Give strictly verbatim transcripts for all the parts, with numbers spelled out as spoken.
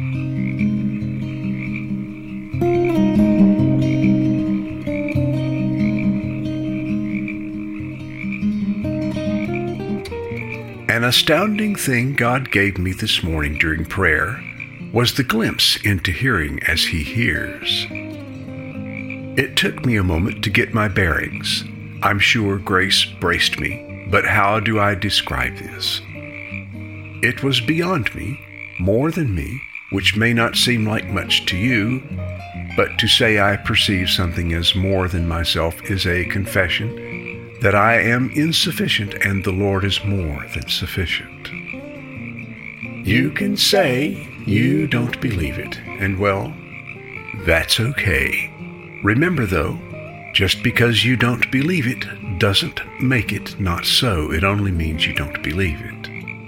An astounding thing God gave me this morning during prayer was the glimpse into hearing as He hears. It took me a moment to get my bearings. I'm sure grace braced me, but how do I describe this? It was beyond me, more than me, which may not seem like much to you, but to say I perceive something as more than myself is a confession that I am insufficient and the Lord is more than sufficient. You can say you don't believe it, and well, that's okay. Remember though, just because you don't believe it doesn't make it not so. It only means you don't believe it.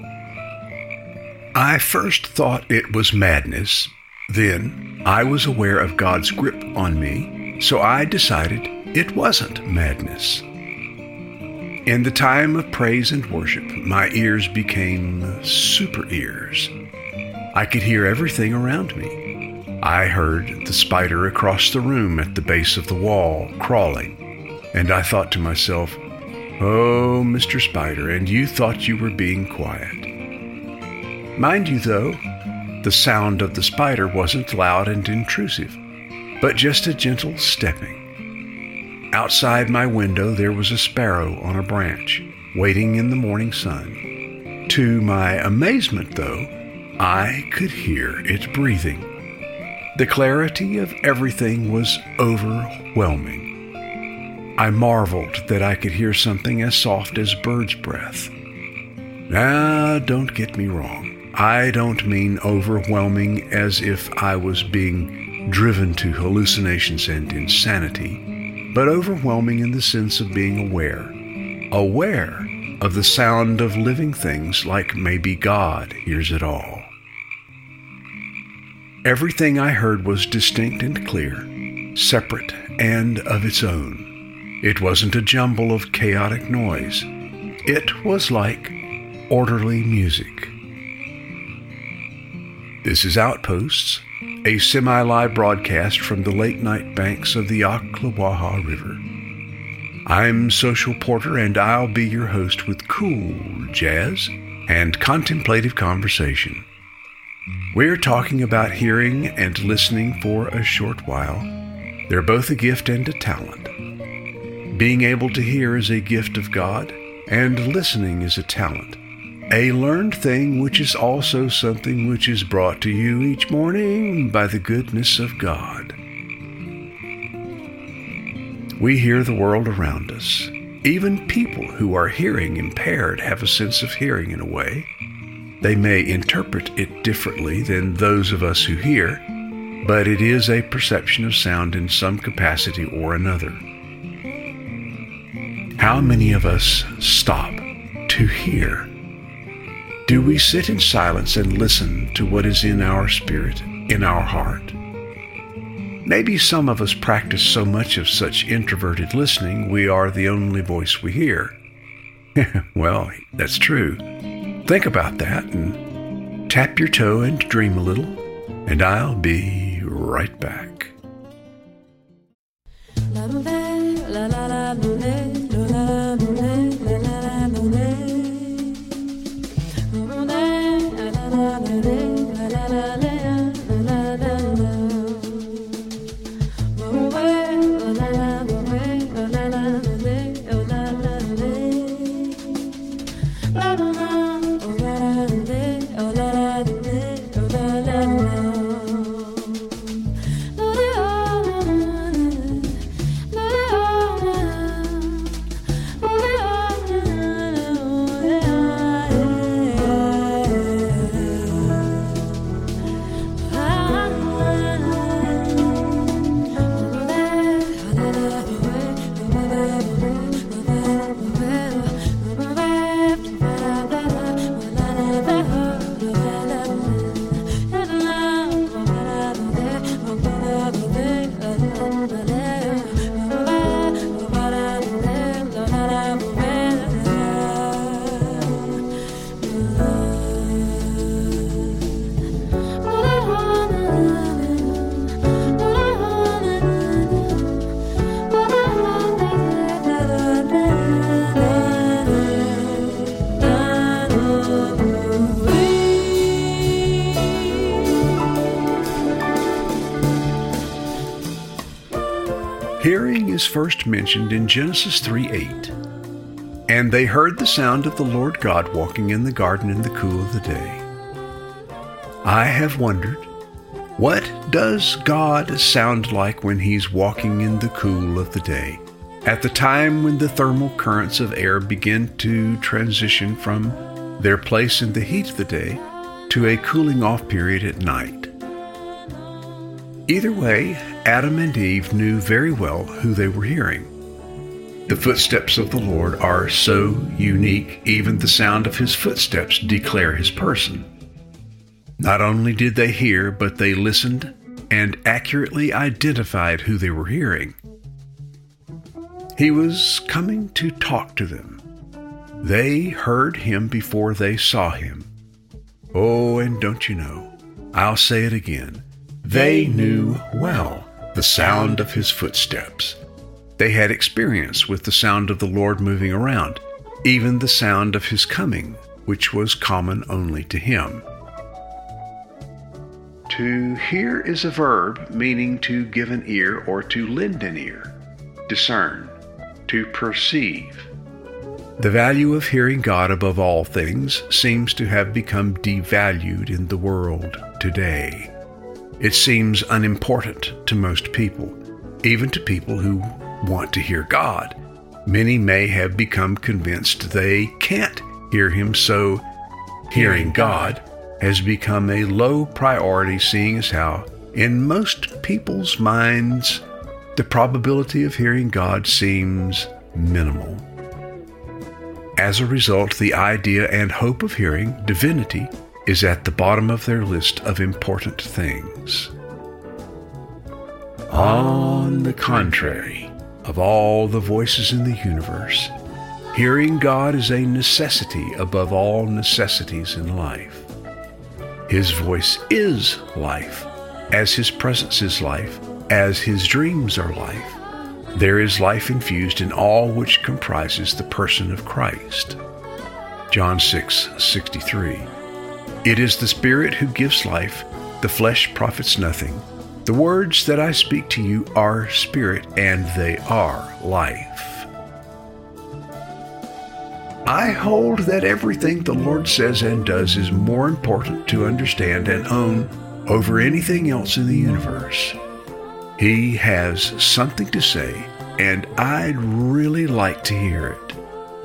I first thought it was madness. Then I was aware of God's grip on me, so I decided it wasn't madness. In the time of praise and worship, my ears became super ears. I could hear everything around me. I heard the spider across the room at the base of the wall crawling, and I thought to myself, "Oh, Mister Spider, and you thought you were being quiet." Mind you, though, the sound of the spider wasn't loud and intrusive, but just a gentle stepping. Outside my window there was a sparrow on a branch, waiting in the morning sun. To my amazement, though, I could hear it breathing. The clarity of everything was overwhelming. I marveled that I could hear something as soft as bird's breath. Now, don't get me wrong. I don't mean overwhelming as if I was being driven to hallucinations and insanity, but overwhelming in the sense of being aware, aware of the sound of living things like maybe God hears it all. Everything I heard was distinct and clear, separate and of its own. It wasn't a jumble of chaotic noise. It was like orderly music. This is Outposts, a semi-live broadcast from the late-night banks of the Ocklawaha River. I'm Social Porter, and I'll be your host with cool jazz and contemplative conversation. We're talking about hearing and listening for a short while. They're both a gift and a talent. Being able to hear is a gift of God, and listening is a talent. A learned thing which is also something which is brought to you each morning by the goodness of God. We hear the world around us. Even people who are hearing impaired have a sense of hearing in a way. They may interpret it differently than those of us who hear, but it is a perception of sound in some capacity or another. How many of us stop to hear? Do we sit in silence and listen to what is in our spirit, in our heart? Maybe some of us practice so much of such introverted listening we are the only voice we hear. Well, that's true. Think about that and tap your toe and dream a little, and I'll be right back. is first mentioned in Genesis three eight. And they heard the sound of the Lord God walking in the garden in the cool of the day. I have wondered, what does God sound like when he's walking in the cool of the day, at the time when the thermal currents of air begin to transition from their place in the heat of the day to a cooling off period at night? Either way, Adam and Eve knew very well who they were hearing. The footsteps of the Lord are so unique, even the sound of his footsteps declare his person. Not only did they hear, but they listened and accurately identified who they were hearing. He was coming to talk to them. They heard him before they saw him. Oh, and don't you know, I'll say it again, they knew well the sound of his footsteps. They had experience with the sound of the Lord moving around, even the sound of his coming, which was common only to him. To hear is a verb meaning to give an ear or to lend an ear, discern, to perceive. The value of hearing God above all things seems to have become devalued in the world today. It seems unimportant to most people, even to people who want to hear God. Many may have become convinced they can't hear him, so hearing God has become a low priority, seeing as how, in most people's minds, the probability of hearing God seems minimal. As a result, the idea and hope of hearing divinity is at the bottom of their list of important things. On the contrary, of all the voices in the universe, hearing God is a necessity above all necessities in life. His voice is life, as his presence is life, as his dreams are life. There is life infused in all which comprises the person of Christ. John six sixty-three. It is the Spirit who gives life, the flesh profits nothing. The words that I speak to you are spirit, and they are life. I hold that everything the Lord says and does is more important to understand and own over anything else in the universe. He has something to say, and I'd really like to hear it.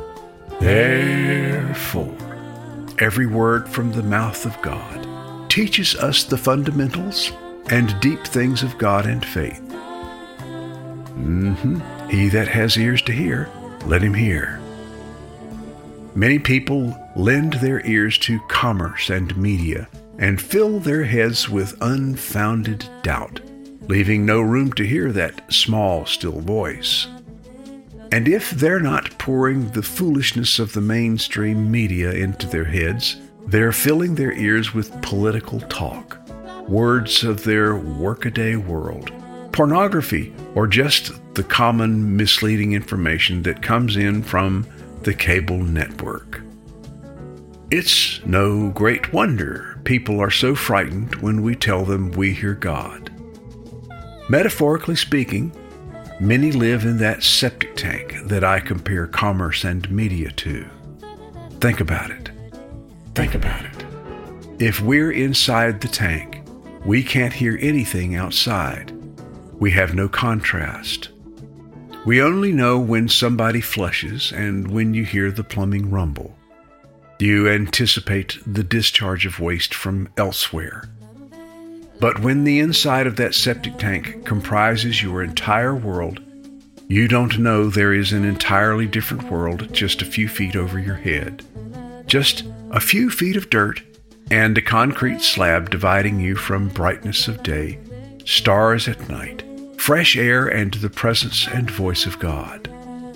Therefore, every word from the mouth of God teaches us the fundamentals and deep things of God and faith. Mm-hmm. He that has ears to hear, let him hear. Many people lend their ears to commerce and media and fill their heads with unfounded doubt, leaving no room to hear that small, still voice. And if they're not pouring the foolishness of the mainstream media into their heads, they're filling their ears with political talk, words of their workaday world, pornography, or just the common misleading information that comes in from the cable network. It's no great wonder people are so frightened when we tell them we hear God. Metaphorically speaking, many live in that septic tank that I compare commerce and media to. Think about it. Think about it. If we're inside the tank, we can't hear anything outside. We have no contrast. We only know when somebody flushes and when you hear the plumbing rumble. You anticipate the discharge of waste from elsewhere. But when the inside of that septic tank comprises your entire world, you don't know there is an entirely different world just a few feet over your head. Just a few feet of dirt and a concrete slab dividing you from brightness of day, stars at night, fresh air, and the presence and voice of God.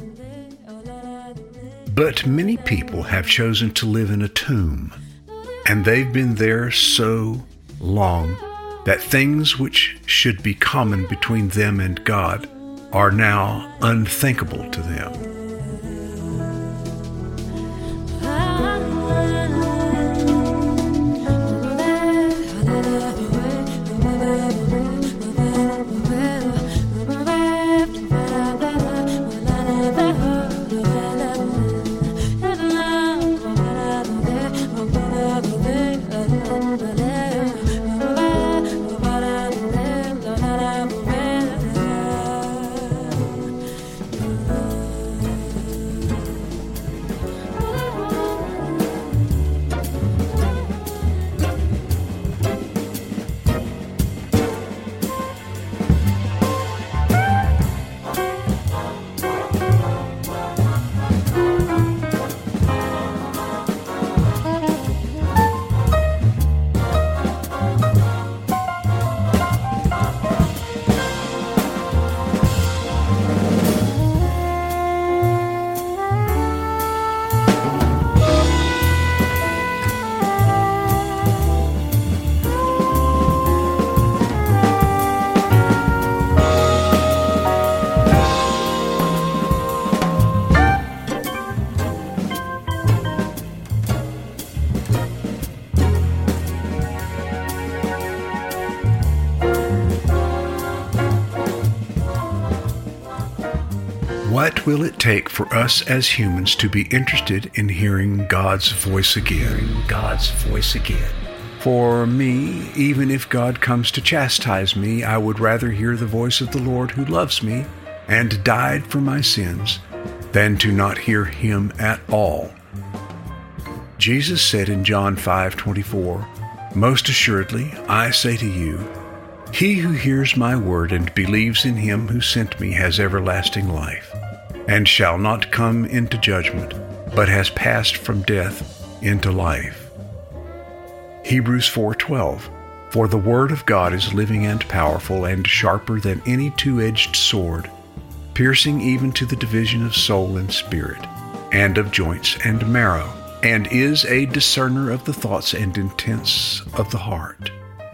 But many people have chosen to live in a tomb, and they've been there so long that things which should be common between them and God are now unthinkable to them. Bye. What will it take for us as humans to be interested in hearing God's voice again? God's voice again. For me, even if God comes to chastise me, I would rather hear the voice of the Lord who loves me and died for my sins than to not hear him at all. Jesus said in John five twenty-four, "Most assuredly, I say to you, he who hears my word and believes in him who sent me has everlasting life, and shall not come into judgment, but has passed from death into life." Hebrews four twelve, "For the word of God is living and powerful and sharper than any two-edged sword, piercing even to the division of soul and spirit, and of joints and marrow, and is a discerner of the thoughts and intents of the heart."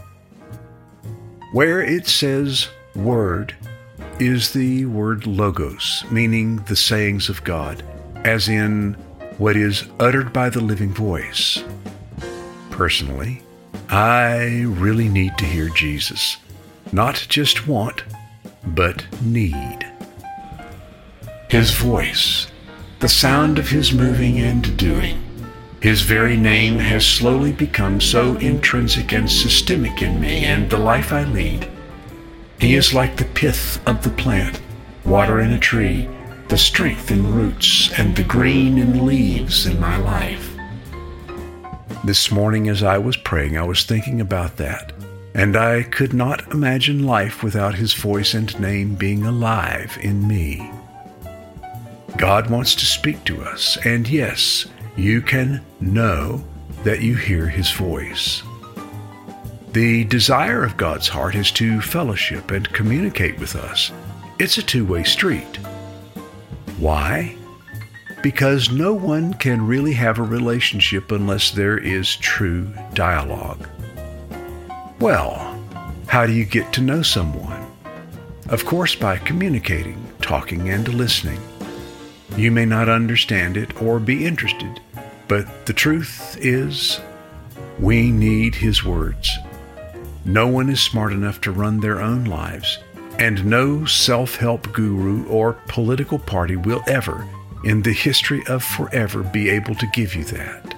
Where it says word is the word logos, meaning the sayings of God, as in what is uttered by the living voice. Personally, I really need to hear Jesus. Not just want, but need. His voice, the sound of his moving and doing. His very name has slowly become so intrinsic and systemic in me and the life I lead. He is like the pith of the plant, water in a tree, the strength in roots, and the green in leaves in my life. This morning as I was praying, I was thinking about that, and I could not imagine life without his voice and name being alive in me. God wants to speak to us, and yes, you can know that you hear his voice. The desire of God's heart is to fellowship and communicate with us. It's a two-way street. Why? Because no one can really have a relationship unless there is true dialogue. Well, how do you get to know someone? Of course, by communicating, talking, and listening. You may not understand it or be interested, but the truth is, we need his words. No one is smart enough to run their own lives, and no self-help guru or political party will ever, in the history of forever, be able to give you that.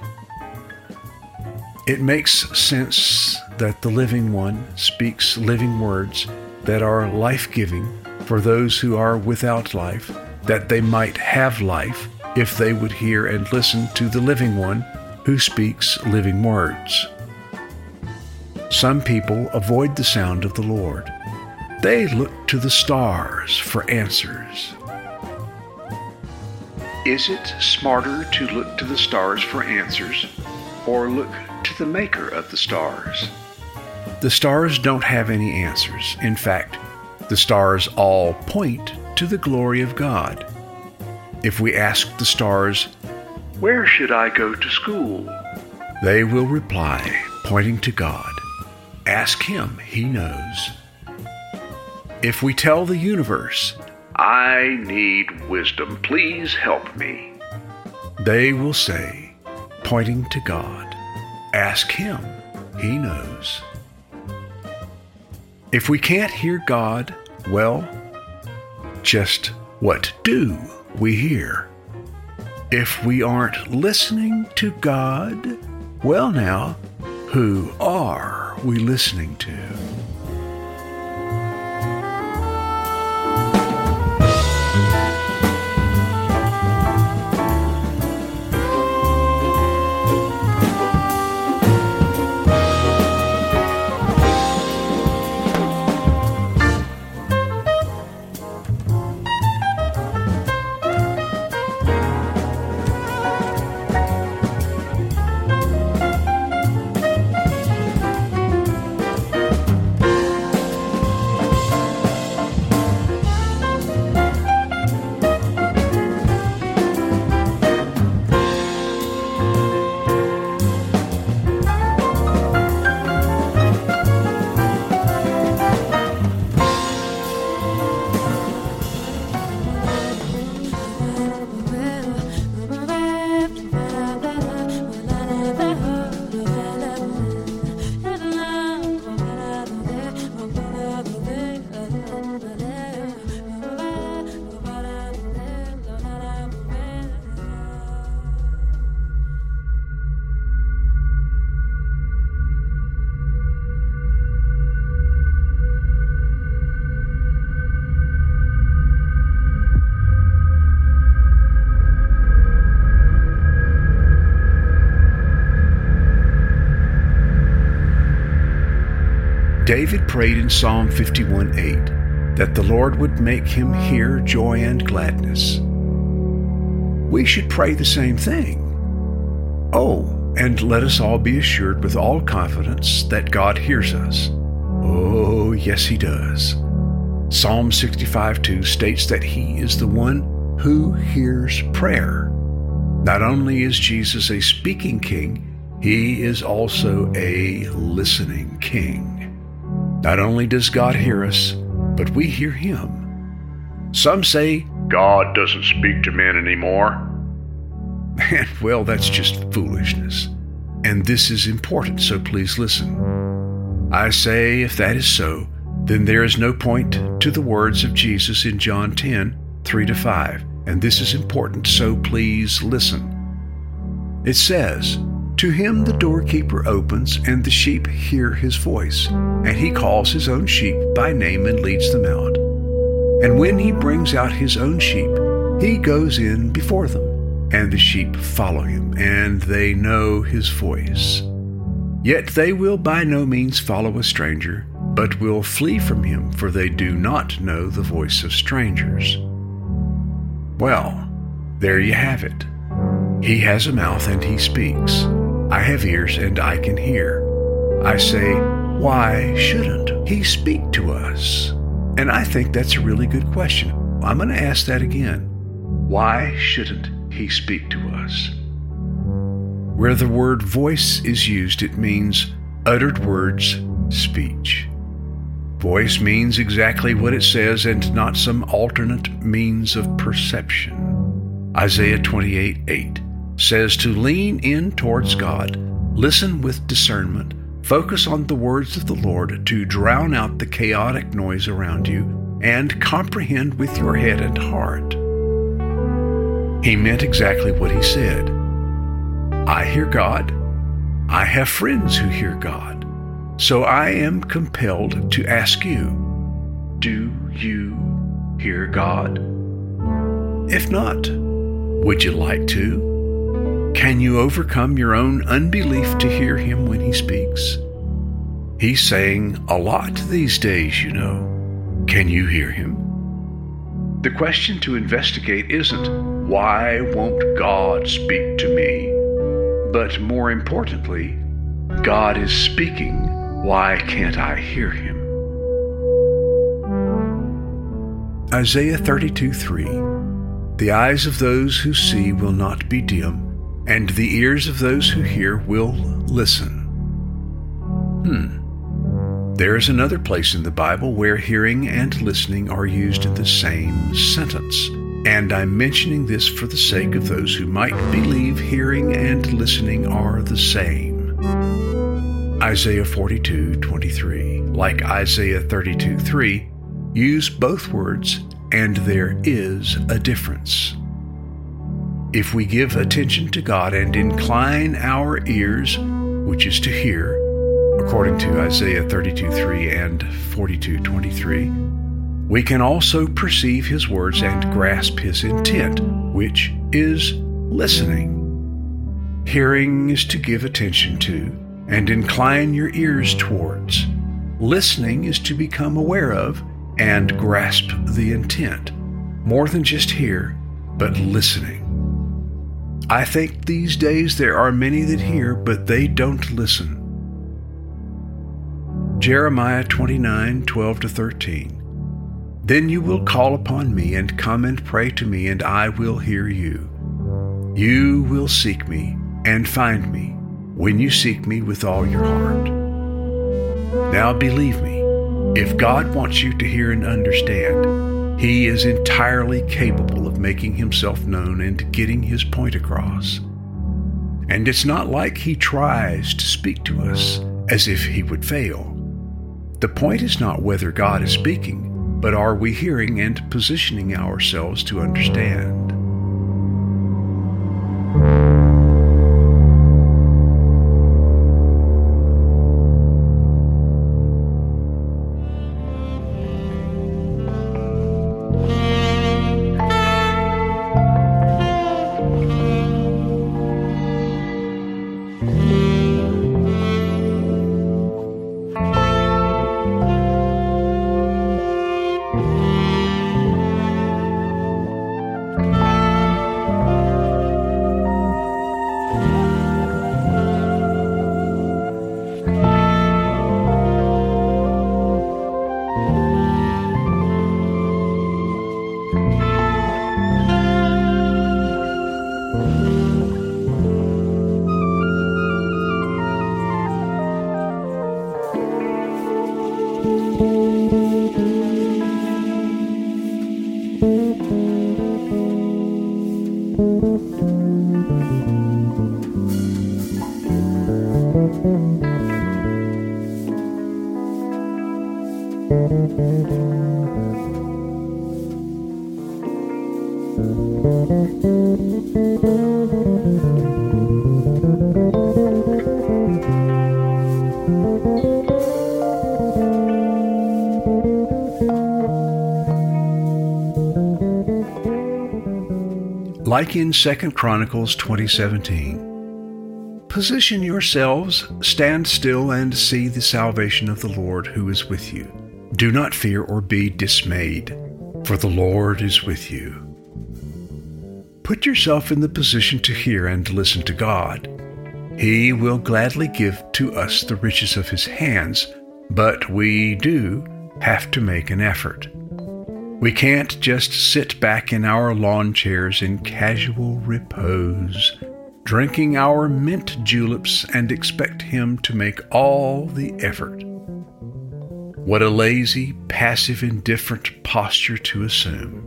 It makes sense that the Living One speaks living words that are life-giving for those who are without life, that they might have life if they would hear and listen to the Living One who speaks living words. Some people avoid the sound of the Lord. They look to the stars for answers. Is it smarter to look to the stars for answers, or look to the maker of the stars? The stars don't have any answers. In fact, the stars all point to the glory of God. If we ask the stars, "Where should I go to school?" they will reply, pointing to God. Ask him, he knows. If we tell the universe, "I need wisdom, please help me," they will say, pointing to God, "Ask him, he knows." If we can't hear God, well, just what do we hear? If we aren't listening to God, well now, who are we listening to? David prayed in Psalm fifty-one eight that the Lord would make him hear joy and gladness. We should pray the same thing. Oh, and let us all be assured with all confidence that God hears us. Oh, yes, He does. Psalm sixty-five two states that He is the one who hears prayer. Not only is Jesus a speaking king, He is also a listening king. Not only does God hear us, but we hear Him. Some say, God doesn't speak to men anymore. And well, that's just foolishness. And this is important, so please listen. I say, if that is so, then there is no point to the words of Jesus in John ten, three to five. And this is important, so please listen. It says, to him the doorkeeper opens, and the sheep hear his voice, and he calls his own sheep by name and leads them out. And when he brings out his own sheep, he goes in before them, and the sheep follow him, and they know his voice. Yet they will by no means follow a stranger, but will flee from him, for they do not know the voice of strangers. Well, there you have it. He has a mouth and he speaks. I have ears and I can hear. I say, why shouldn't he speak to us? And I think that's a really good question. I'm going to ask that again. Why shouldn't he speak to us? Where the word voice is used, it means uttered words, speech. Voice means exactly what it says and not some alternate means of perception. Isaiah twenty-eight eight says to lean in towards God, listen with discernment, focus on the words of the Lord to drown out the chaotic noise around you, and comprehend with your head and heart. He meant exactly what he said. I hear God. I have friends who hear God. So I am compelled to ask you, do you hear God? If not, would you like to? Can you overcome your own unbelief to hear Him when He speaks? He's saying a lot these days, you know. Can you hear Him? The question to investigate isn't, why won't God speak to me? But more importantly, God is speaking. Why can't I hear Him? Isaiah thirty-two three. The eyes of those who see will not be dim, and the ears of those who hear will listen. Hmm. There is another place in the Bible where hearing and listening are used in the same sentence, and I'm mentioning this for the sake of those who might believe hearing and listening are the same. Isaiah forty-two twenty-three, like Isaiah thirty-two three, use both words, and there is a difference. If we give attention to God and incline our ears, which is to hear, according to Isaiah thirty-two three and forty-two twenty-three, we can also perceive His words and grasp His intent, which is listening. Hearing is to give attention to and incline your ears towards. Listening is to become aware of and grasp the intent. More than just hear, but listening. I think these days there are many that hear, but they don't listen. Jeremiah twenty-nine twelve to thirteen. Then you will call upon me and come and pray to me, and I will hear you. You will seek me and find me when you seek me with all your heart. Now believe me, if God wants you to hear and understand, He is entirely capable of making Himself known and getting His point across. And it's not like He tries to speak to us as if He would fail. The point is not whether God is speaking, but are we hearing and positioning ourselves to understand? Like in Second Chronicles twenty seventeen, position yourselves, stand still, and see the salvation of the Lord who is with you. Do not fear or be dismayed, for the Lord is with you. Put yourself in the position to hear and listen to God. He will gladly give to us the riches of His hands, but we do have to make an effort. We can't just sit back in our lawn chairs in casual repose, drinking our mint juleps and expect Him to make all the effort. What a lazy, passive, indifferent posture to assume.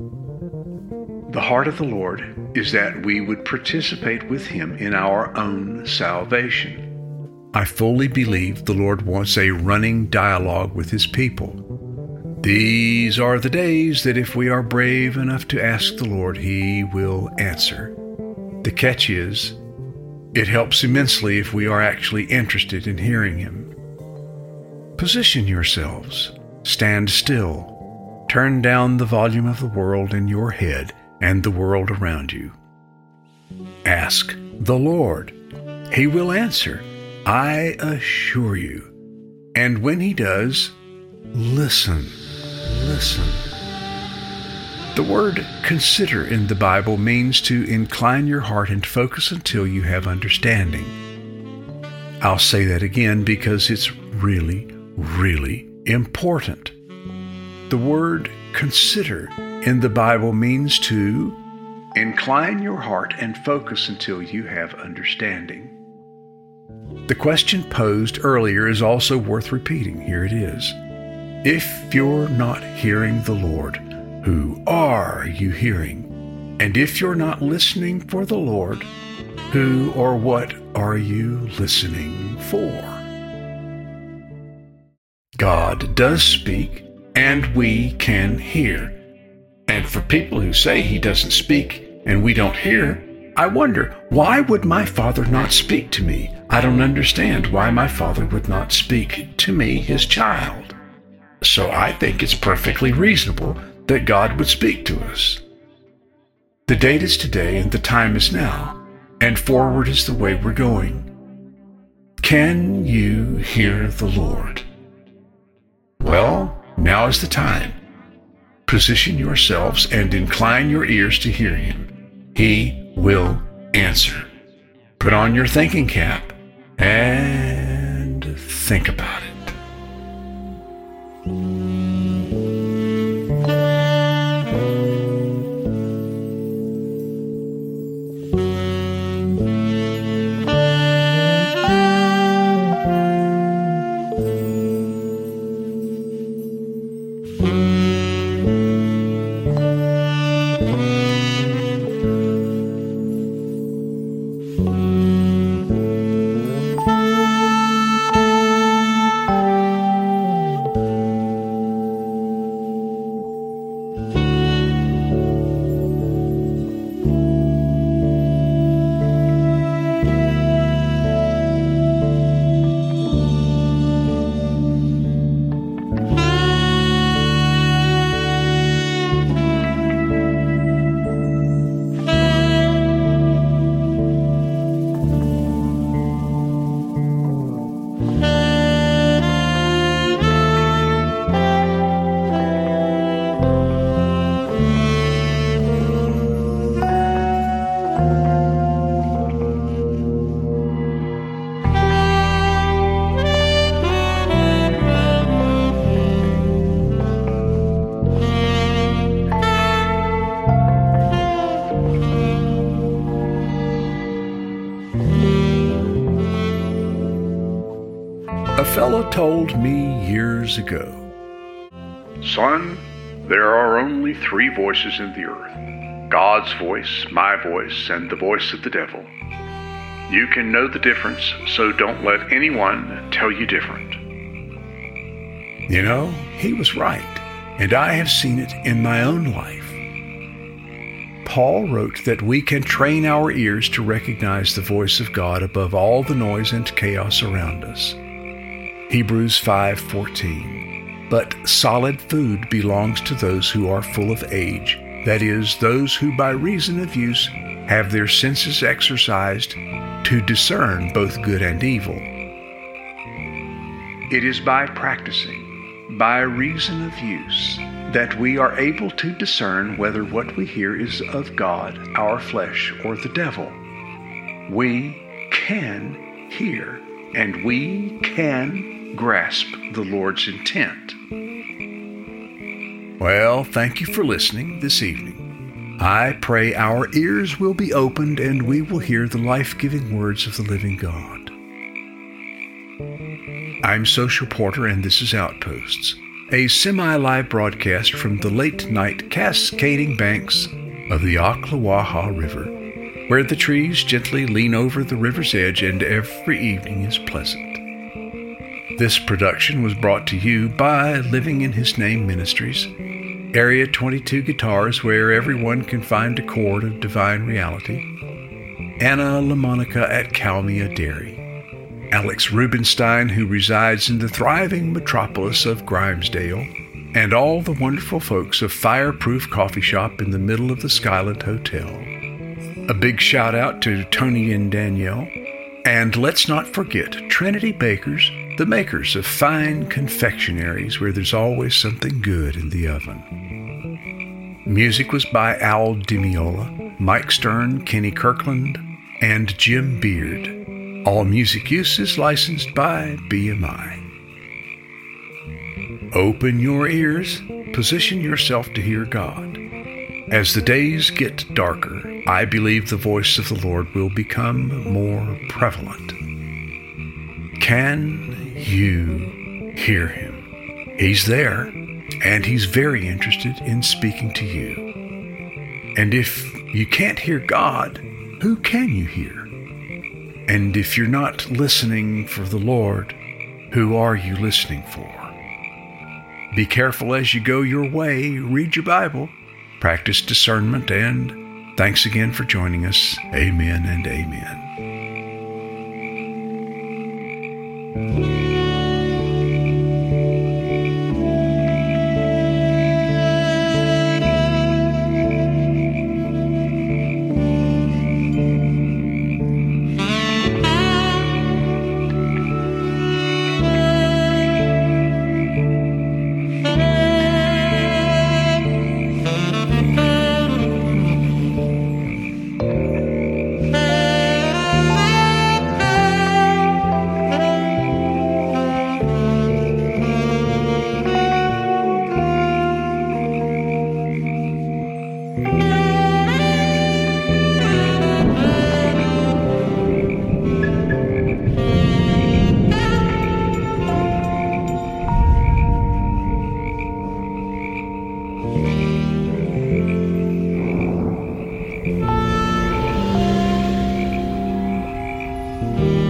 The heart of the Lord is that we would participate with Him in our own salvation. I fully believe the Lord wants a running dialogue with His people. These are the days that if we are brave enough to ask the Lord, He will answer. The catch is, it helps immensely if we are actually interested in hearing Him. Position yourselves, stand still, turn down the volume of the world in your head and the world around you. Ask the Lord. He will answer, I assure you. And when He does, listen. Listen. The word consider in the Bible means to incline your heart and focus until you have understanding. I'll say that again because it's really, really important. The word consider in the Bible means to incline your heart and focus until you have understanding. The question posed earlier is also worth repeating. Here it is. If you're not hearing the Lord, who are you hearing? And if you're not listening for the Lord, who or what are you listening for? God does speak, and we can hear. And for people who say He doesn't speak and we don't hear, I wonder, why would my Father not speak to me? I don't understand why my Father would not speak to me, His child. So I think it's perfectly reasonable that God would speak to us. The date is today and the time is now, and forward is the way we're going. Can you hear the Lord? Well, now is the time. Position yourselves and incline your ears to hear Him. He will answer. Put on your thinking cap and think about it. A fellow told me years ago, "Son, there are only three voices in the earth, God's voice, my voice, and the voice of the devil. You can know the difference, so don't let anyone tell you different. You know, he was right, and I have seen it in my own life. Paul wrote that we can train our ears to recognize the voice of God above all the noise and chaos around us. Hebrews five fourteen. But solid food belongs to those who are full of age, that is, those who by reason of use have their senses exercised to discern both good and evil. It is by practicing, by reason of use, that we are able to discern whether what we hear is of God, our flesh, or the devil. We can hear, and we can grasp the Lord's intent. Well, thank you for listening this evening. I pray our ears will be opened and we will hear the life-giving words of the living God. I'm Social Porter, and this is Outposts, a semi-live broadcast from the late-night cascading banks of the Ocklawaha River, where the trees gently lean over the river's edge and every evening is pleasant. This production was brought to you by Living in His Name Ministries, Area twenty-two Guitars, where everyone can find a chord of divine reality, Anna LaMonica at Kalmia Dairy, Alex Rubenstein, who resides in the thriving metropolis of Grimesdale, and all the wonderful folks of Fireproof Coffee Shop in the middle of the Skyland Hotel. A big shout out to Tony and Danielle. And let's not forget Trinity Bakers, the makers of fine confectionaries where there's always something good in the oven. Music was by Al DiMeola, Mike Stern, Kenny Kirkland, and Jim Beard. All music use is licensed by B M I. Open your ears, position yourself to hear God. As the days get darker, I believe the voice of the Lord will become more prevalent. Can you hear Him? He's there, and He's very interested in speaking to you. And if you can't hear God, who can you hear? And if you're not listening for the Lord, who are you listening for? Be careful as you go your way, read your Bible, practice discernment, and thanks again for joining us. Amen and amen. Thank you.